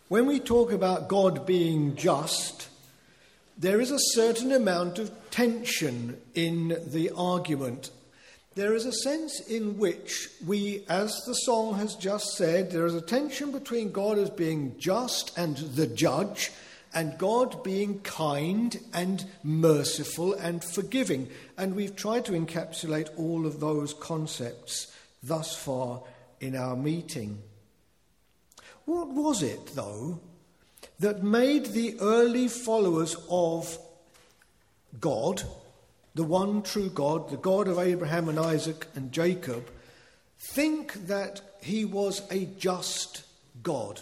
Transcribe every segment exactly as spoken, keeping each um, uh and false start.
when we talk about God being just, there is a certain amount of tension in the argument. There is a sense in which we, as the song has just said, there is a tension between God as being just and the judge, and God being kind and merciful and forgiving. And we've tried to encapsulate all of those concepts thus far in our meeting. What was it, though, that made the early followers of God, the one true God, the God of Abraham and Isaac and Jacob, think that he was a just God?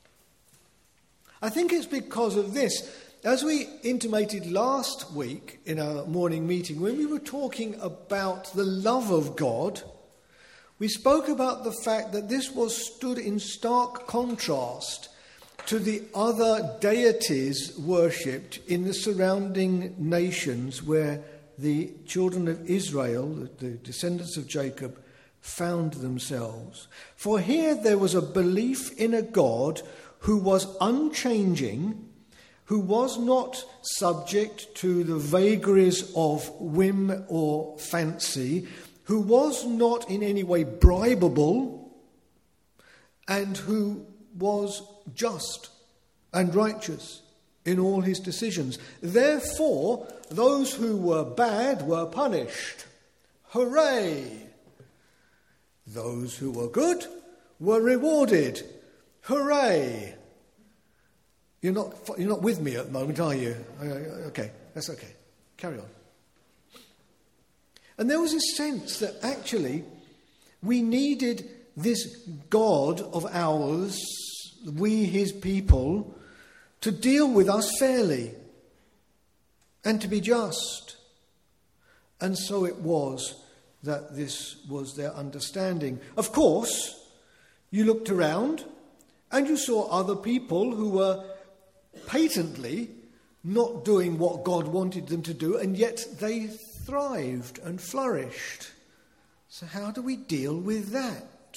I think it's because of this. As we intimated last week in our morning meeting, when we were talking about the love of God, we spoke about the fact that this was stood in stark contrast to the other deities worshipped in the surrounding nations where the children of Israel, the descendants of Jacob, found themselves. For here there was a belief in a God who was unchanging, who was not subject to the vagaries of whim or fancy, who was not in any way bribable, and who was just and righteous in all his decisions. Therefore, those who were bad were punished. Hooray! Those who were good were rewarded. Hooray! You're not, you're not with me at the moment, are you? Okay, that's okay. Carry on. And there was a sense that actually we needed this God of ours, we his people, to deal with us fairly and to be just. And so it was that this was their understanding. Of course, you looked around and you saw other people who were patently not doing what God wanted them to do, and yet they thrived and flourished. So how do we deal with that?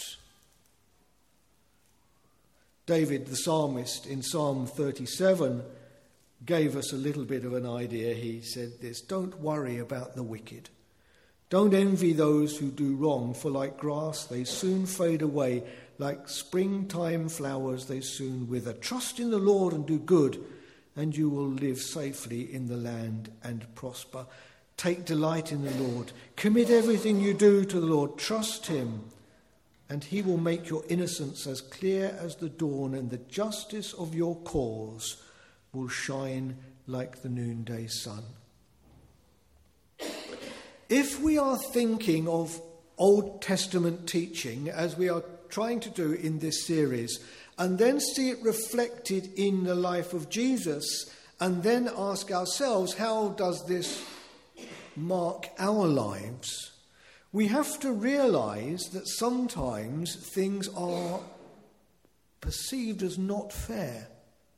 David, the psalmist, in Psalm thirty-seven, gave us a little bit of an idea. He said this: don't worry about the wicked. Don't envy those who do wrong, for like grass they soon fade away. Like springtime flowers they soon wither. Trust in the Lord and do good, and you will live safely in the land and prosper. Take delight in the Lord. Commit everything you do to the Lord. Trust him, and he will make your innocence as clear as the dawn, and the justice of your cause will shine like the noonday sun. If we are thinking of Old Testament teaching, as we are trying to do in this series, and then see it reflected in the life of Jesus, and then ask ourselves, how does this mark our lives? We have to realize that sometimes things are perceived as not fair.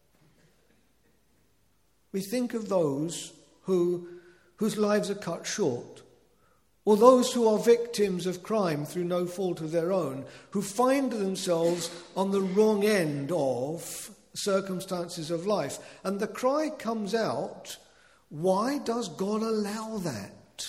We think of those who whose lives are cut short, or those who are victims of crime through no fault of their own, who find themselves on the wrong end of circumstances of life. And the cry comes out, why does God allow that?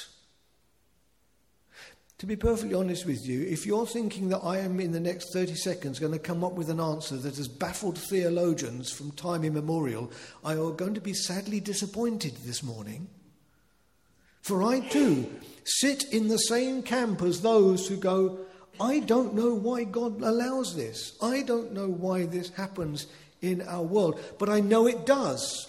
To be perfectly honest with you, if you're thinking that I am in the next thirty seconds going to come up with an answer that has baffled theologians from time immemorial, I are going to be sadly disappointed this morning. For I too sit in the same camp as those who go, I don't know why God allows this. I don't know why this happens in our world. But I know it does.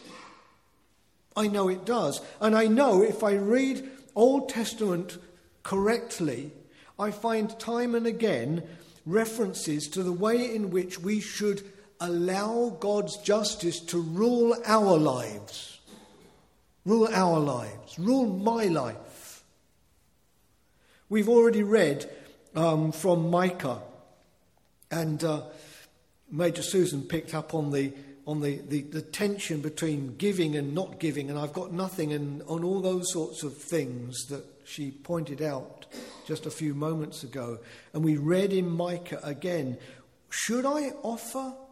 I know it does. And I know if I read Old Testament correctly, I find time and again references to the way in which we should allow God's justice to rule our lives. Rule our lives. Rule my life. We've already read um, from Micah, and uh, Major Susan picked up on the on the, the, the tension between giving and not giving, and I've got nothing, and on all those sorts of things that she pointed out just a few moments ago. And we read in Micah again, should I offer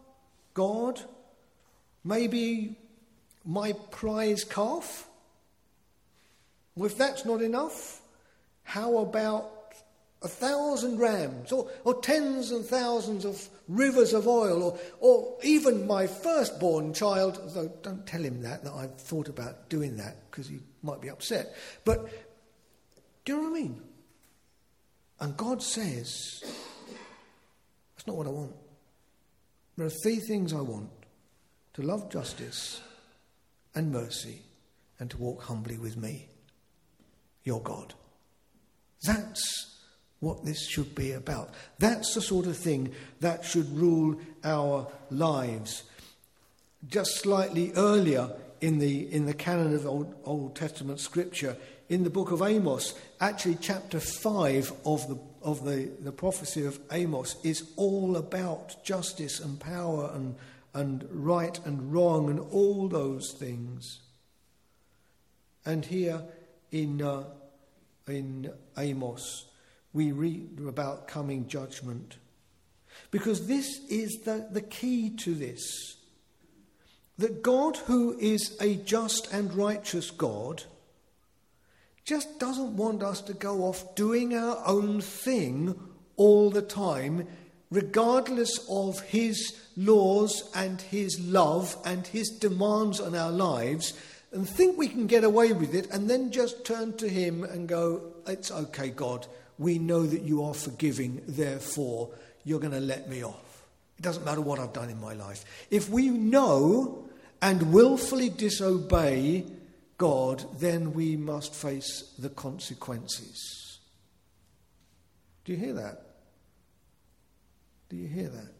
God, maybe my prize calf? Well, if that's not enough, how about a thousand rams, or, or tens and thousands of rivers of oil, or, or even my firstborn child, though don't tell him that, that I've thought about doing that, because he might be upset. But do you know what I mean? And God says, that's not what I want. There are three things I want: to love justice and mercy, and to walk humbly with me, your God. That's what this should be about. That's the sort of thing that should rule our lives. Just slightly earlier in the in the canon of Old, Old Testament scripture, in the book of Amos, actually chapter five of the of the, the prophecy of Amos is all about justice and power and and right and wrong and all those things. And here in uh, in Amos, we read about coming judgment. Because this is the, the key to this. That God, who is a just and righteous God, just doesn't want us to go off doing our own thing all the time, regardless of his laws and his love and his demands on our lives, and think we can get away with it, and then just turn to him and go, it's okay, God. We know that you are forgiving, therefore you're going to let me off. It doesn't matter what I've done in my life. If we know and willfully disobey God, then we must face the consequences. Do you hear that? Do you hear that?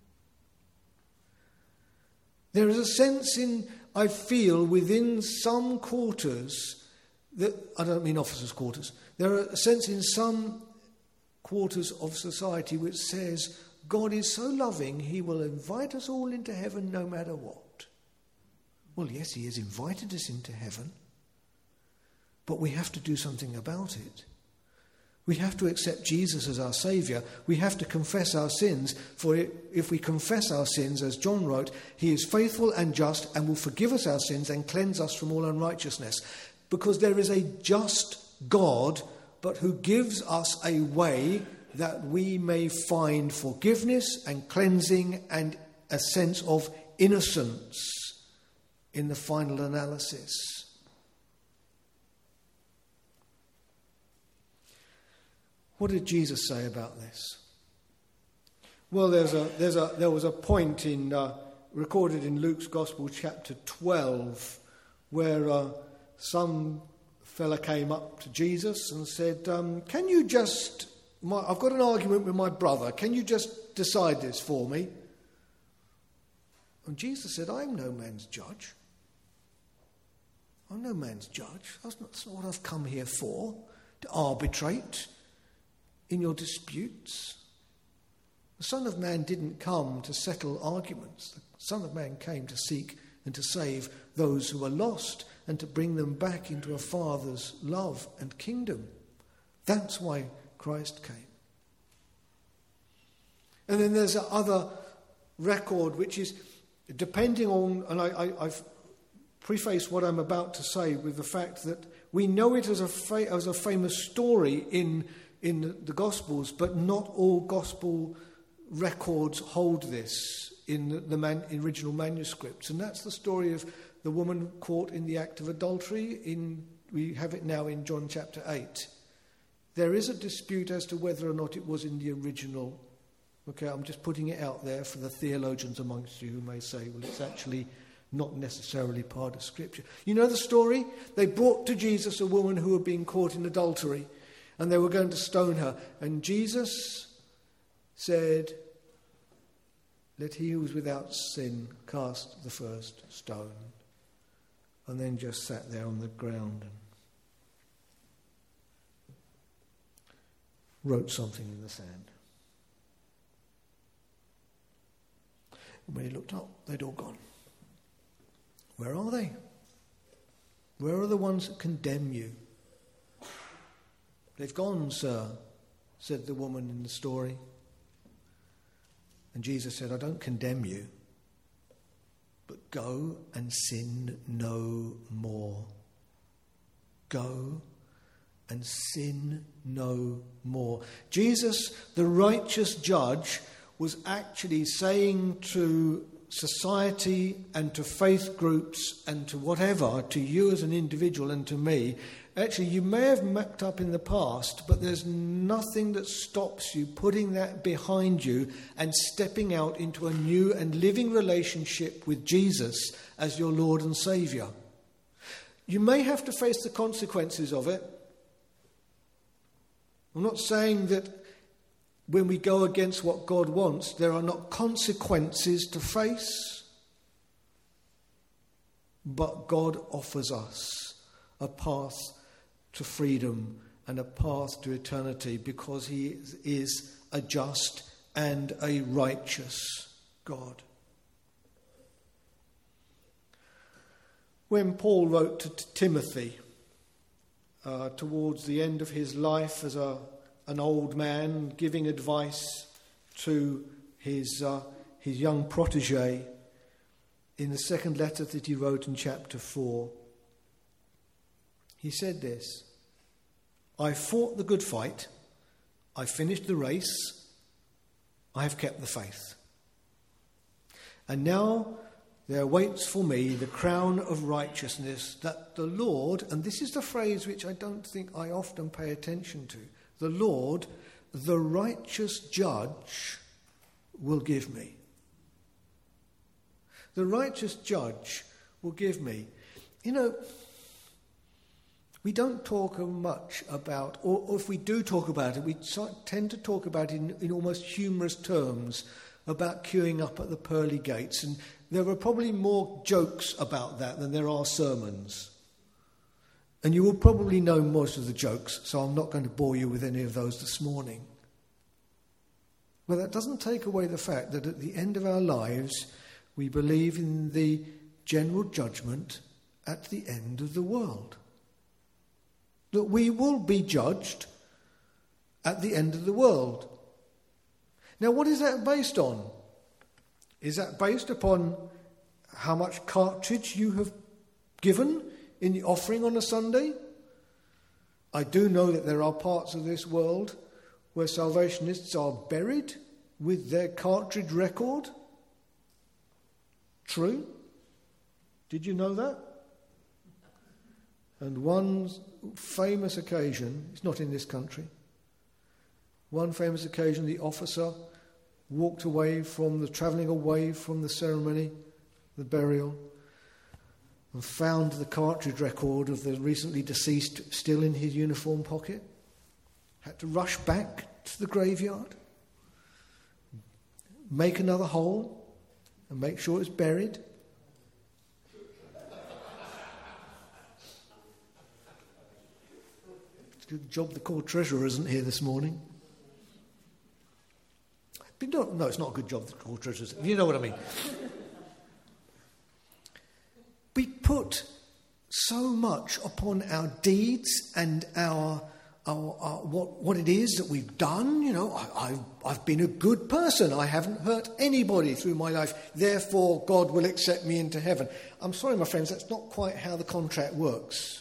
There is a sense in, I feel, within some quarters, that I don't mean officers' quarters, there are a sense in some quarters of society which says God is so loving he will invite us all into heaven no matter what. Well, yes, he has invited us into heaven, but we have to do something about it. We have to accept Jesus as our Saviour. We have to confess our sins, for if we confess our sins, as John wrote, he is faithful and just and will forgive us our sins and cleanse us from all unrighteousness. Because there is a just God, but who gives us a way that we may find forgiveness and cleansing and a sense of innocence in the final analysis. What did Jesus say about this? Well, there's a, there's a, there was a point in uh, recorded in Luke's Gospel, chapter twelve, where uh, some fella came up to Jesus and said, um, can you just, my, I've got an argument with my brother, can you just decide this for me? And Jesus said, I'm no man's judge. I'm no man's judge. That's not, that's not what I've come here for, to arbitrate in your disputes. The Son of Man didn't come to settle arguments. The Son of Man came to seek and to save those who are lost and to bring them back into a Father's love and kingdom. That's why Christ came. And then there's another record which is depending on, and I, I, I've prefaced what I'm about to say with the fact that we know it as a, fa- as a famous story in, in the Gospels, but not all Gospel records hold this in the, the man, original manuscripts. And that's the story of the woman caught in the act of adultery. In, we have it now in John chapter eight. There is a dispute as to whether or not it was in the original. Okay, I'm just putting it out there for the theologians amongst you who may say, well, it's actually not necessarily part of Scripture. You know the story? They brought to Jesus a woman who had been caught in adultery, and they were going to stone her. And Jesus said, let he who is without sin cast the first stone. And then just sat there on the ground and wrote something in the sand. And when he looked up, they'd all gone. Where are they? Where are the ones that condemn you? They've gone, sir, said the woman in the story. And Jesus said, I don't condemn you. but go and sin no more. Go and sin no more. Jesus, the righteous judge, was actually saying to society and to faith groups and to whatever, to you as an individual and to me, actually you may have mucked up in the past, but there's nothing that stops you putting that behind you and stepping out into a new and living relationship with Jesus as your Lord and Saviour. You may have to face the consequences of it. I'm not saying that when we go against what God wants, there are not consequences to face. But God offers us a path to freedom and a path to eternity because he is a just and a righteous God. When Paul wrote to Timothy uh, towards the end of his life as a an old man, giving advice to his uh, his young protege, in the second letter that he wrote in chapter four, he said this: I fought the good fight, I finished the race, I have kept the faith. And now there waits for me the crown of righteousness that the Lord, and this is the phrase which I don't think I often pay attention to, the Lord, the righteous judge, will give me. The righteous judge will give me. You know, we don't talk much about, or, or if we do talk about it, we tend to talk about it in, in almost humorous terms, about queuing up at the pearly gates. And there are probably more jokes about that than there are sermons. And you will probably know most of the jokes, so I'm not going to bore you with any of those this morning. But that doesn't take away the fact that at the end of our lives, we believe in the general judgment at the end of the world. That we will be judged at the end of the world. Now, what is that based on? Is that based upon how much cartridge you have given in the offering on a Sunday? I do know that there are parts of this world where Salvationists are buried with their cartridge record. True? Did you know that? And one famous occasion, it's not in this country, one famous occasion the officer walked away from the, travelling away from the ceremony, the burial, and found the cartridge record of the recently deceased still in his uniform pocket. Had to rush back to the graveyard, make another hole, and make sure it's buried. It's a good job the court treasurer isn't here this morning. But no, no, it's not a good job the court treasurer isn't. You know what I mean. We put so much upon our deeds and our, our, our what, what it is that we've done. You know, I, I've, I've been a good person. I haven't hurt anybody through my life. Therefore, God will accept me into heaven. I'm sorry, my friends, that's not quite how the contract works.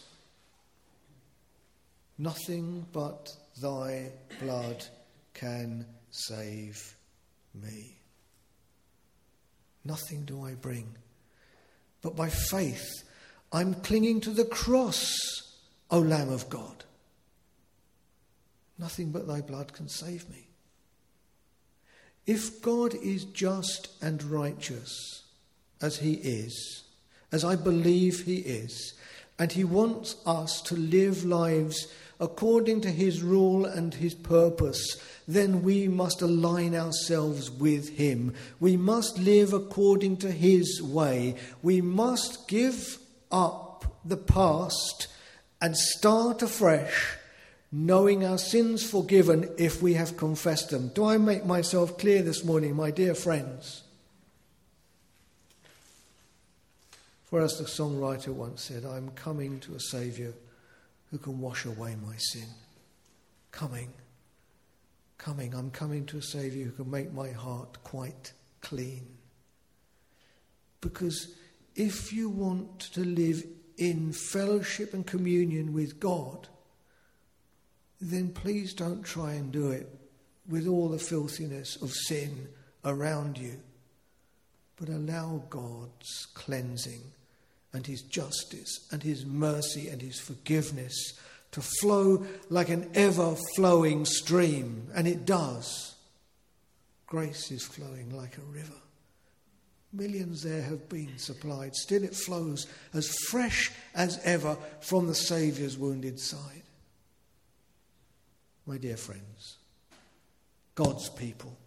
Nothing but thy blood can save me. Nothing do I bring. But by faith, I'm clinging to the cross, O Lamb of God. Nothing but thy blood can save me. If God is just and righteous, as he is, as I believe he is, and he wants us to live lives according to his rule and his purpose, then we must align ourselves with him. We must live according to his way. We must give up the past and start afresh, knowing our sins forgiven if we have confessed them. Do I make myself clear this morning, my dear friends? For as the songwriter once said, I'm coming to a Saviour who can wash away my sin. Coming, coming, I'm coming to a Saviour who can make my heart quite clean. Because Because if you want to live in fellowship and communion with God, then please don't try and do it with all the filthiness of sin around you, but allow God's cleansing and his justice and his mercy and his forgiveness to flow like an ever-flowing stream. And it does. Grace is flowing like a river. Millions there have been supplied. Still it flows as fresh as ever from the Saviour's wounded side. My dear friends, God's people,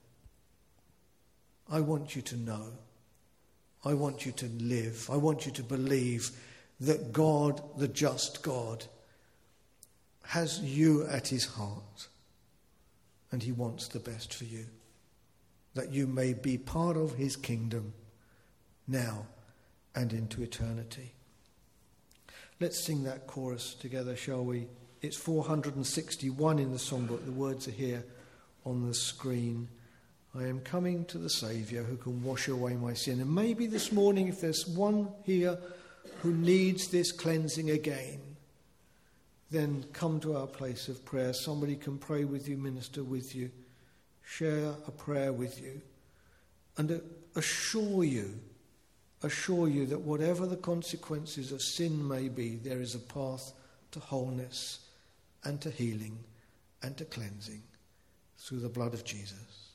I want you to know, I want you to live, I want you to believe that God, the just God, has you at his heart, and he wants the best for you, that you may be part of his kingdom now and into eternity. Let's sing that chorus together, shall we? It's four hundred sixty-one in the songbook. The words are here on the screen. I am coming to the Saviour who can wash away my sin. And maybe this morning, if there's one here who needs this cleansing again, then come to our place of prayer. Somebody can pray with you, minister with you, share a prayer with you, and assure you, assure you that whatever the consequences of sin may be, there is a path to wholeness and to healing and to cleansing through the blood of Jesus.